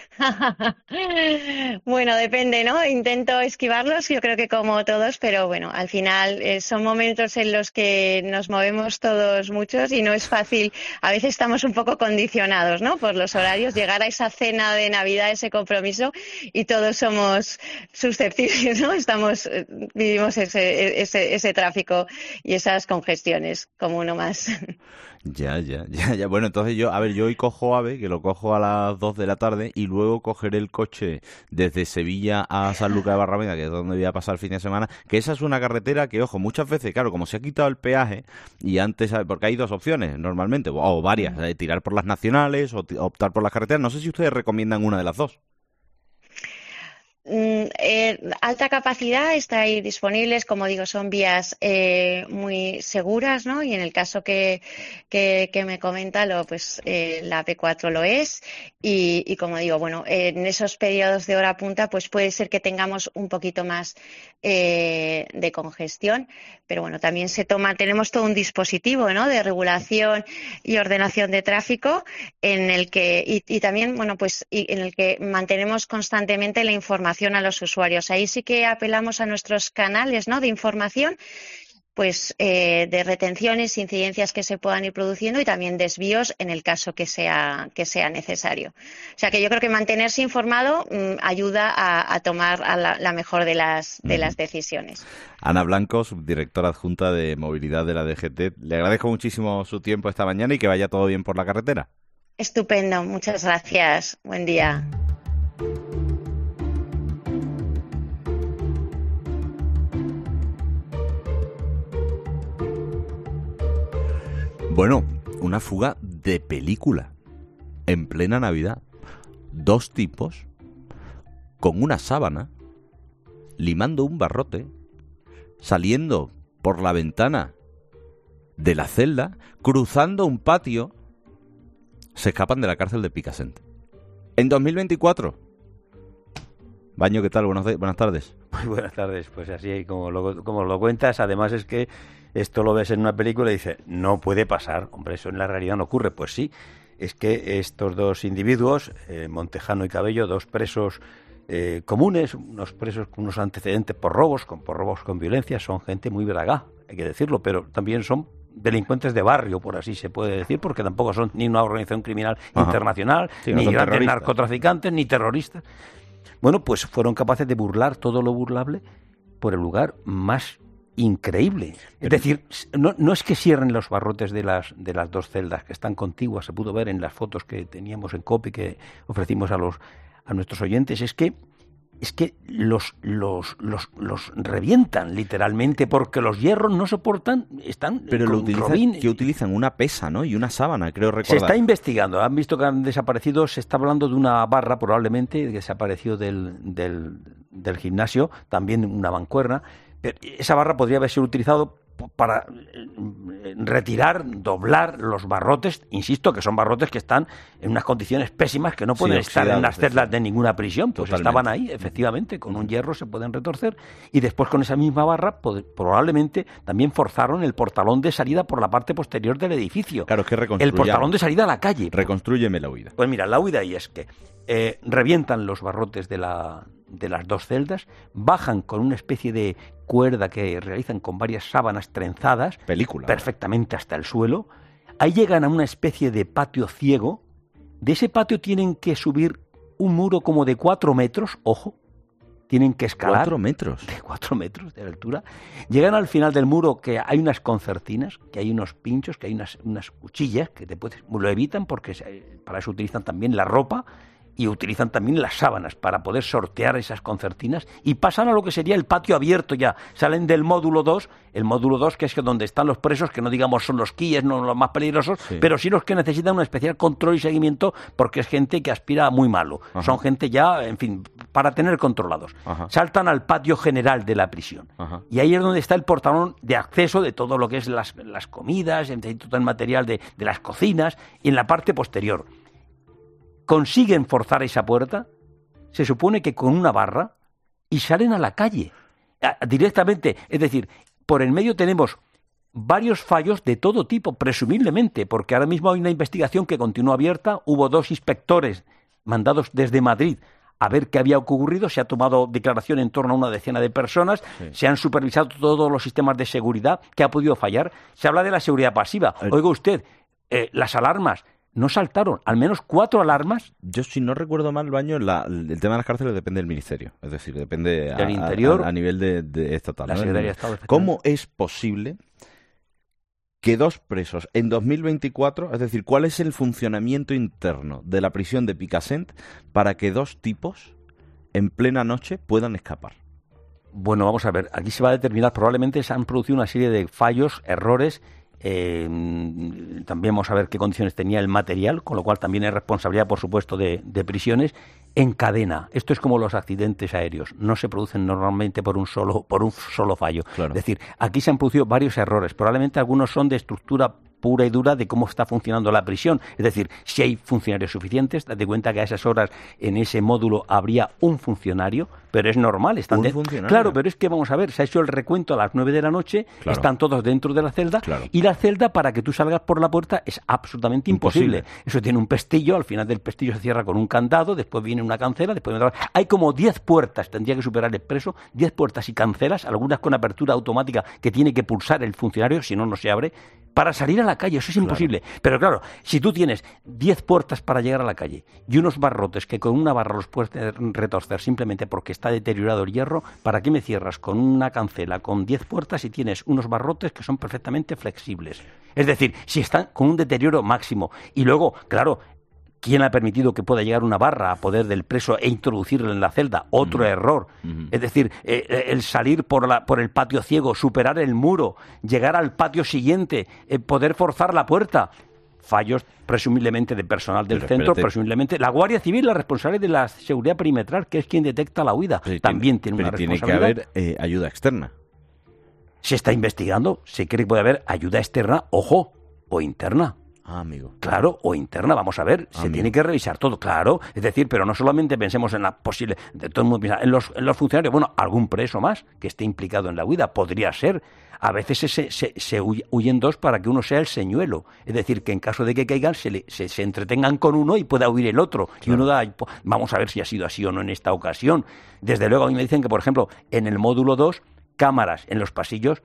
Bueno, depende, ¿no? Intento esquivarlos, yo creo que como todos, pero bueno, al final eh, son momentos en los que nos movemos todos muchos y no es fácil. A veces estamos un poco condicionados, ¿no? Por los horarios, llegar a esa cena de Navidad, ese compromiso, y todos somos susceptibles, ¿no? Estamos, vivimos ese, ese, ese tráfico y esas congestiones como uno más. Ya, ya, ya, ya. Bueno, entonces yo, a ver, yo hoy cojo AVE, que lo cojo a las dos de la tarde, y luego cogeré el coche desde Sevilla a San Lucas de Barrameda, que es donde voy a pasar el fin de semana, que esa es una carretera que, ojo, muchas veces, claro, como se ha quitado el peaje, y antes, porque hay dos opciones normalmente, o varias, eh, tirar por las nacionales o optar por las carreteras. No sé si ustedes recomiendan una de las dos. Eh, alta capacidad está ahí disponibles, como digo, son vías eh, muy seguras, ¿no? Y en el caso que, que, que me comenta, lo, pues eh, la P cuatro lo es. Y, y como digo, bueno, en esos periodos de hora punta, pues puede ser que tengamos un poquito más eh, de congestión, pero bueno, también se toma, tenemos todo un dispositivo, ¿no? De regulación y ordenación de tráfico en el que y, y también, bueno, pues y en el que mantenemos constantemente la información a los usuarios. Ahí sí que apelamos a nuestros canales, ¿no? De información, pues eh, de retenciones, incidencias que se puedan ir produciendo y también desvíos en el caso que sea que sea necesario. O sea que yo creo que mantenerse informado mmm, ayuda a, a tomar a la, la mejor de las de las decisiones. Ana Blanco, subdirectora adjunta de movilidad de la D G T, le agradezco muchísimo su tiempo esta mañana y que vaya todo bien por la carretera. Estupendo, muchas gracias. Buen día. Bueno, una fuga de película en plena Navidad. Dos tipos con una sábana limando un barrote, saliendo por la ventana de la celda, cruzando un patio, se escapan de la cárcel de Picassent. En dos mil veinticuatro. Baño, ¿qué tal? Buenas, buenas tardes. Muy buenas tardes. Pues así como lo, como lo cuentas, además es que esto lo ves en una película y dices, no puede pasar. Hombre, eso en la realidad no ocurre. Pues sí, es que estos dos individuos, eh, Montejano y Cabello, dos presos eh, comunes, unos presos con unos antecedentes por robos, con, por robos con violencia, son gente muy bragá, hay que decirlo, pero también son delincuentes de barrio, por así se puede decir, porque tampoco son ni una organización criminal Ajá. internacional, sí, ni no grandes terroristas. narcotraficantes, ni terroristas. Bueno, pues fueron capaces de burlar todo lo burlable por el lugar más increíble. Es decir, no, no es que cierren los barrotes de las de las dos celdas que están contiguas, se pudo ver en las fotos que teníamos en COPE que ofrecimos a los a nuestros oyentes, es que es que los los los los revientan literalmente porque los hierros no soportan, están pero lo utilizan, que utilizan una pesa, ¿no? Y una sábana, creo recordar. Se está investigando, han visto que han desaparecido, se está hablando de una barra probablemente que desapareció del del del gimnasio, también una mancuerna. Esa barra podría haber sido utilizado para retirar, doblar los barrotes, insisto que son barrotes que están en unas condiciones pésimas que no pueden sí, estar en las celdas de ninguna prisión, pues Totalmente. estaban ahí, efectivamente, con un hierro se pueden retorcer y después con esa misma barra probablemente también forzaron el portalón de salida por la parte posterior del edificio. Claro, es que el portalón de salida a la calle. Reconstrúyeme la huida. Pues mira, la huida ahí es que eh, revientan los barrotes de la de las dos celdas, bajan con una especie de cuerda que realizan con varias sábanas trenzadas, película, perfectamente hasta el suelo. Ahí llegan a una especie de patio ciego. De ese patio tienen que subir un muro como de cuatro metros, ojo, tienen que escalar. ¿Cuatro metros? De cuatro metros de altura. Llegan al final del muro que hay unas concertinas, que hay unos pinchos, que hay unas, unas cuchillas que te puedes, lo evitan porque para eso utilizan también la ropa. Y utilizan también las sábanas para poder sortear esas concertinas y pasan a lo que sería el patio abierto ya. Salen del módulo dos, el módulo dos que es donde están los presos, que no digamos son los quilles, no los más peligrosos, sí. pero sí los que necesitan un especial control y seguimiento porque es gente que aspira a muy malo. Ajá. Son gente ya, en fin, para tener controlados. Ajá. Saltan al patio general de la prisión. Ajá. Y ahí es donde está el portalón de acceso de todo lo que es las, las comidas, todo el material de, de las cocinas y en la parte posterior. Consiguen forzar esa puerta, se supone que con una barra, y salen a la calle, directamente. Es decir, por el medio tenemos varios fallos de todo tipo, presumiblemente, porque ahora mismo hay una investigación que continúa abierta, hubo dos inspectores mandados desde Madrid a ver qué había ocurrido, se ha tomado declaración en torno a una decena de personas, sí. se han supervisado todos los sistemas de seguridad, que ha podido fallar. Se habla de la seguridad pasiva. Oiga usted, eh, las alarmas no saltaron, al menos cuatro alarmas. Yo, si no recuerdo mal, Baño, la, el tema de las cárceles depende del ministerio. Es decir, depende del interior, a, a, a nivel de, de estatal. La ¿no? Secretaría de Estado. ¿Cómo es posible que dos presos en dos mil veinticuatro, es decir, ¿cuál es el funcionamiento interno de la prisión de Picassent para que dos tipos en plena noche puedan escapar? Bueno, vamos a ver, aquí se va a determinar, probablemente se han producido una serie de fallos, errores. Eh, también vamos a ver qué condiciones tenía el material, con lo cual también es responsabilidad, por supuesto, de, de prisiones. En cadena, esto es como los accidentes aéreos, no se producen normalmente por un solo, por un solo fallo. Claro. Es decir, aquí se han producido varios errores, probablemente algunos son de estructura pura y dura de cómo está funcionando la prisión. Es decir, si hay funcionarios suficientes, date cuenta que a esas horas en ese módulo habría un funcionario, pero es normal. Están ¿Un de... funcionario? Claro, pero es que vamos a ver, se ha hecho el recuento a las nueve de la noche, Claro. están todos dentro de la celda, Claro. y la celda para que tú salgas por la puerta es absolutamente imposible. Imposible. Eso tiene un pestillo, al final del pestillo se cierra con un candado, después viene una cancela, después viene otra... Hay como diez puertas, tendría que superar el preso, diez puertas y cancelas, algunas con apertura automática que tiene que pulsar el funcionario, si no, no se abre, para salir a la calle. Eso es imposible. Pero claro, si tú tienes diez puertas para llegar a la calle y unos barrotes que con una barra los puedes retorcer simplemente porque está deteriorado el hierro, ¿para qué me cierras con una cancela con diez puertas y tienes unos barrotes que son perfectamente flexibles? Es decir, si están con un deterioro máximo y luego, claro, ¿quién ha permitido que pueda llegar una barra a poder del preso e introducirla en la celda? Otro uh-huh. error. Uh-huh. Es decir, eh, el salir por, la, por el patio ciego, superar el muro, llegar al patio siguiente, eh, poder forzar la puerta. Fallos presumiblemente de personal del Pero centro, espérate. presumiblemente. La Guardia Civil, la responsable de la seguridad perimetral, que es quien detecta la huida, Pero también tiene, tiene una pero tiene responsabilidad. que haber eh, ayuda externa. Se está investigando, se cree que puede haber ayuda externa, ojo, o interna. Ah, amigo. Claro, o interna, vamos a ver, se Amigo. tiene que revisar todo, claro. Es decir, pero no solamente pensemos en la posible, de todo el mundo piensa, en los, en los funcionarios, bueno, algún preso más que esté implicado en la huida, podría ser. A veces se, se, se, se huyen dos para que uno sea el señuelo. Es decir, que en caso de que caigan, se, le, se, se entretengan con uno y pueda huir el otro. Claro. Y uno da, vamos a ver si ha sido así o no en esta ocasión. Desde luego, a mí me dicen que, por ejemplo, en el módulo dos, cámaras en los pasillos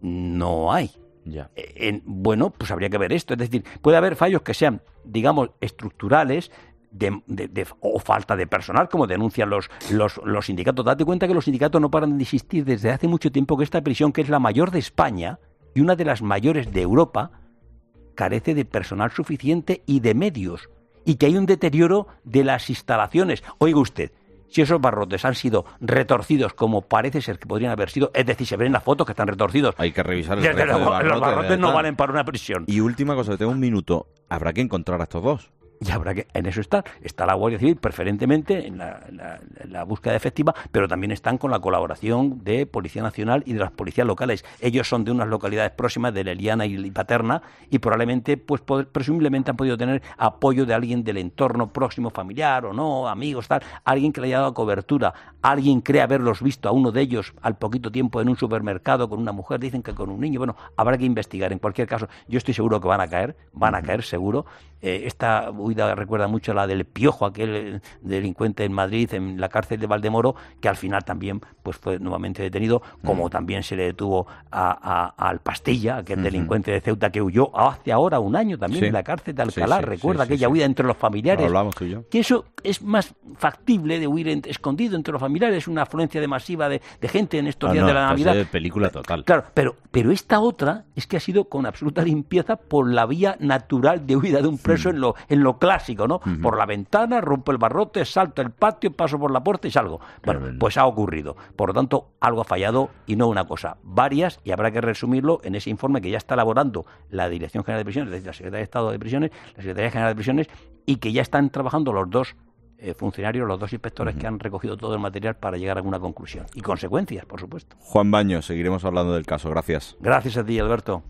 no hay. Ya. En, bueno, pues habría que ver esto. Es decir, puede haber fallos que sean, digamos, estructurales de, de, de, o falta de personal, como denuncian los, los, los sindicatos. Date cuenta que los sindicatos no paran de insistir desde hace mucho tiempo que esta prisión, que es la mayor de España y una de las mayores de Europa, carece de personal suficiente y de medios. Y que hay un deterioro de las instalaciones. Oiga usted, si esos barrotes han sido retorcidos como parece ser que podrían haber sido, es decir, se ven en las fotos que están retorcidos. Hay que revisar el Desde resto de luego, barrotes. los barrotes no valen para una prisión. Y última cosa, que tengo un minuto. Habrá que encontrar a estos dos. Y habrá que, en eso está, está la Guardia Civil preferentemente en la, en la, en la búsqueda efectiva, pero también están con la colaboración de Policía Nacional y de las policías locales. Ellos son de unas localidades próximas, de Leliana y Paterna, y probablemente, pues poder, presumiblemente han podido tener apoyo de alguien del entorno próximo, familiar o no, amigos, tal, alguien que le haya dado cobertura, alguien cree haberlos visto a uno de ellos al poquito tiempo en un supermercado con una mujer, dicen que con un niño. Bueno, habrá que investigar. En cualquier caso, yo estoy seguro que van a caer, van a caer seguro. Eh, esta huida recuerda mucho a la del Piojo, aquel delincuente en Madrid, en la cárcel de Valdemoro, que al final también pues fue nuevamente detenido, como uh-huh. también se le detuvo a, a, al Pastilla, aquel uh-huh. delincuente de Ceuta que huyó hace ahora un año también sí. en la cárcel de Alcalá. Sí, sí, recuerda sí, aquella sí, huida sí. entre los familiares. Hablamos tú y yo. Que eso es más factible de huir en, escondido entre los familiares, una afluencia de masiva de, de gente en estos no, días no, de la Navidad. Es película total. Claro, pero, pero esta otra es que ha sido con absoluta limpieza por la vía natural de huida de un preso uh-huh. en lo en lo clásico, ¿no? Uh-huh. Por la ventana, rompo el barrote, salto el patio, paso por la puerta y salgo. Bueno, uh-huh. pues ha ocurrido. Por lo tanto, algo ha fallado y no una cosa, varias, y habrá que resumirlo en ese informe que ya está elaborando la Dirección General de Prisiones, es decir, la Secretaría de Estado de Prisiones, la Secretaría General de Prisiones, y que ya están trabajando los dos eh, funcionarios, los dos inspectores uh-huh. que han recogido todo el material para llegar a alguna conclusión. Y consecuencias, por supuesto. Juan Baños, seguiremos hablando del caso. Gracias. Gracias a ti, Alberto.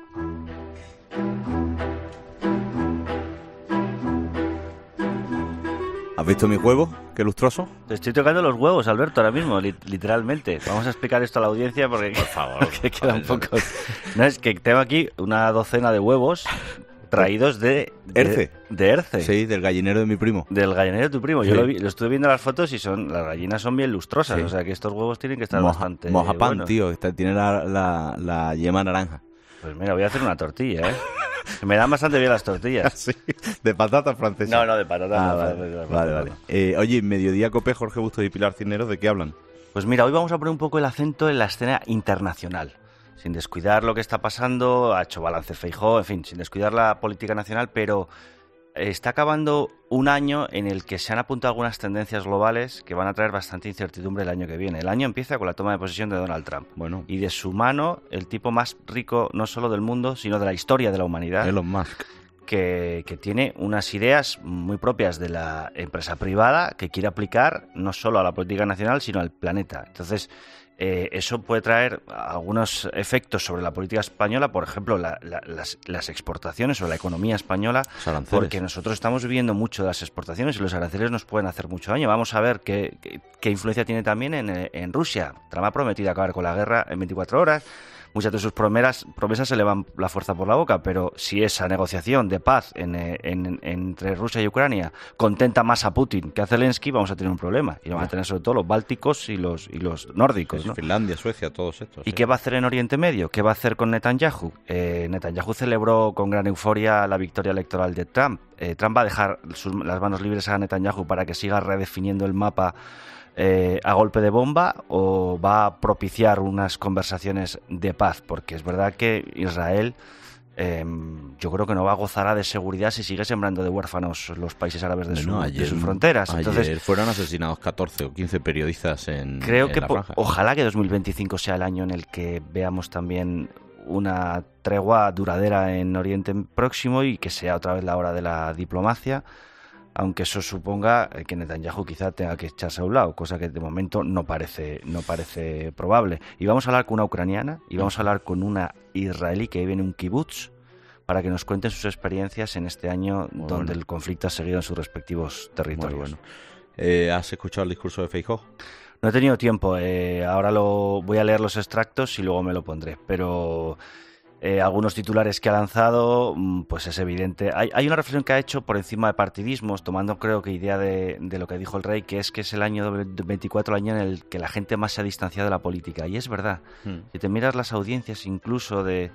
¿Has visto mi huevo? ¿Qué lustroso? Te estoy tocando los huevos, Alberto, ahora mismo, li- literalmente. Vamos a explicar esto a la audiencia porque... Por favor. que queda un poco... No, es que tengo aquí una docena de huevos traídos de... de Erce. De Erce. Sí, del gallinero de mi primo. Del gallinero de tu primo. Sí. Yo lo, vi, lo estuve viendo las fotos y son las gallinas son bien lustrosas. Sí. O sea que estos huevos tienen que estar Moja, bastante Mojapán, buenos. tío. Está, tiene la, la, la yema naranja. Pues mira, voy a hacer una tortilla, ¿eh? Me dan bastante bien las tortillas. Sí, de patatas francesas. No, no, de patatas. Ah, no, vale, de patatas, vale, vale. Eh, oye, Mediodía Cope, Jorge Bustos y Pilar Cisneros, ¿de qué hablan? Pues mira, hoy vamos a poner un poco el acento en la escena internacional. sin descuidar lo que está pasando, ha hecho balances Feijóo, en fin, sin descuidar la política nacional, pero está acabando un año en el que se han apuntado algunas tendencias globales que van a traer bastante incertidumbre el año que viene. El año empieza con la toma de posesión de Donald Trump. Bueno. Y de su mano, el tipo más rico no solo del mundo, sino de la historia de la humanidad. Elon Musk. Que, que tiene unas ideas muy propias de la empresa privada que quiere aplicar no solo a la política nacional, sino al planeta. Entonces, eh, eso puede traer algunos efectos sobre la política española, por ejemplo, la, la, las, las exportaciones o la economía española, porque nosotros estamos viviendo mucho de las exportaciones y los aranceles nos pueden hacer mucho daño. Vamos a ver qué, qué, qué influencia tiene también en, en Rusia. Trump ha prometido acabar con la guerra en veinticuatro horas. Muchas de sus promesas, promesas se le van la fuerza por la boca, pero si esa negociación de paz en, en, en, entre Rusia y Ucrania contenta más a Putin que a Zelensky, vamos a tener un problema. Y lo van a tener sobre todo los bálticos y los, y los nórdicos, ¿no? Finlandia, Suecia, todos estos. ¿Y sí. qué va a hacer en Oriente Medio? ¿Qué va a hacer con Netanyahu? Eh, Netanyahu celebró con gran euforia la victoria electoral de Trump. Eh, Trump va a dejar sus, las manos libres a Netanyahu para que siga redefiniendo el mapa Eh, a golpe de bomba, o va a propiciar unas conversaciones de paz, porque es verdad que Israel eh, yo creo que no va a gozar de seguridad si sigue sembrando de huérfanos los países árabes de, bueno, su, ayer, de sus fronteras. Ayer Entonces, fueron asesinados catorce o quince periodistas en creo en que la po- franja. ojalá que dos mil veinticinco sea el año en el que veamos también una tregua duradera en Oriente Próximo y que sea otra vez la hora de la diplomacia, aunque eso suponga que Netanyahu quizá tenga que echarse a un lado, cosa que de momento no parece, no parece probable. Y vamos a hablar con una ucraniana y vamos a hablar con una israelí que vive en un kibutz para que nos cuenten sus experiencias en este año Muy donde bueno. el conflicto ha seguido en sus respectivos territorios. Muy bueno. Eh, ¿Has escuchado el discurso de Feijóo? No he tenido tiempo, eh, ahora lo voy a leer los extractos y luego me lo pondré, pero Eh, algunos titulares que ha lanzado, pues es evidente. Hay, hay una reflexión que ha hecho por encima de partidismos, tomando creo que idea de, de lo que dijo el rey, que es que es el año veinticuatro, el año en el que la gente más se ha distanciado de la política. Y es verdad. Mm. Si te miras las audiencias incluso de,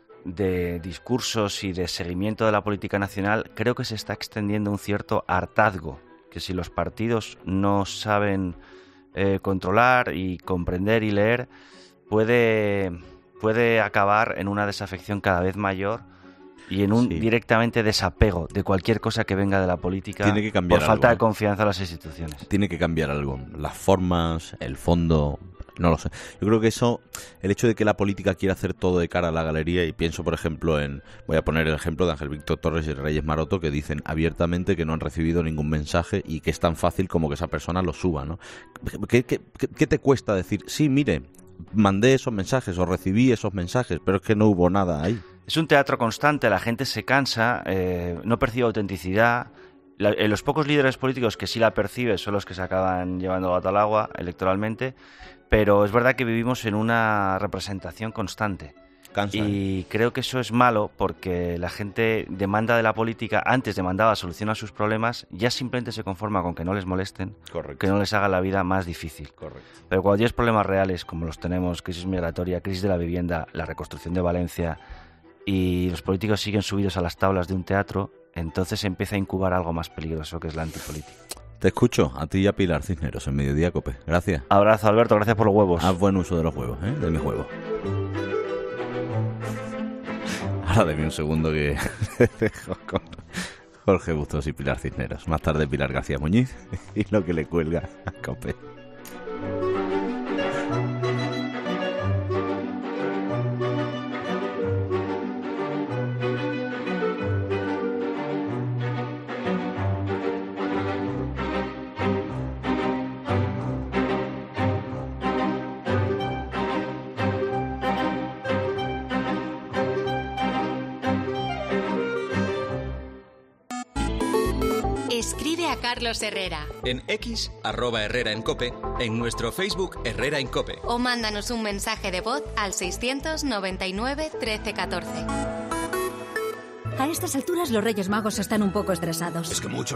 de discursos y de seguimiento de la política nacional, creo que se está extendiendo un cierto hartazgo, que si los partidos no saben eh, controlar y comprender y leer, puede... puede acabar en una desafección cada vez mayor y en un sí. directamente desapego de cualquier cosa que venga de la política. Tiene que cambiar por falta algo, de confianza en las instituciones. Tiene que cambiar algo. Las formas, el fondo, no lo sé. Yo creo que eso, el hecho de que la política quiera hacer todo de cara a la galería, y pienso por ejemplo en, voy a poner el ejemplo de Ángel Víctor Torres y Reyes Maroto, que dicen abiertamente que no han recibido ningún mensaje y que es tan fácil como que esa persona lo suba, ¿no? ¿Qué, qué, qué, qué te cuesta decir, sí, mire, mandé esos mensajes o recibí esos mensajes, pero es que no hubo nada ahí? Es un teatro constante, la gente se cansa, eh, no percibe autenticidad. La, eh, los pocos líderes políticos que sí la perciben son los que se acaban llevando gato al agua electoralmente, pero es verdad que vivimos en una representación constante. Cansa, y ¿eh? creo que eso es malo porque la gente demanda de la política, antes demandaba solución a sus problemas, ya simplemente se conforma con que no les molesten, Correcto. que no les haga la vida más difícil. Correcto. Pero cuando tienes problemas reales como los tenemos, crisis migratoria, crisis de la vivienda, la reconstrucción de Valencia, y los políticos siguen subidos a las tablas de un teatro, entonces empieza a incubar algo más peligroso, que es la antipolítica. Te escucho, a ti y a Pilar Cisneros en Mediodía Cope. Gracias. Abrazo, Alberto, gracias por los huevos. Haz buen uso de los huevos, ¿eh? De mis huevos. Ahora deme un segundo que dejo con Jorge Bustos y Pilar Cisneros. Más tarde Pilar García Muñiz y lo que le cuelga a Cope. Escribe a Carlos Herrera. En X, arroba Herrera en Cope, en nuestro Facebook Herrera en Cope. O mándanos un mensaje de voz al seiscientos noventa y nueve trece catorce. A estas alturas los Reyes Magos están un poco estresados. Es que muchos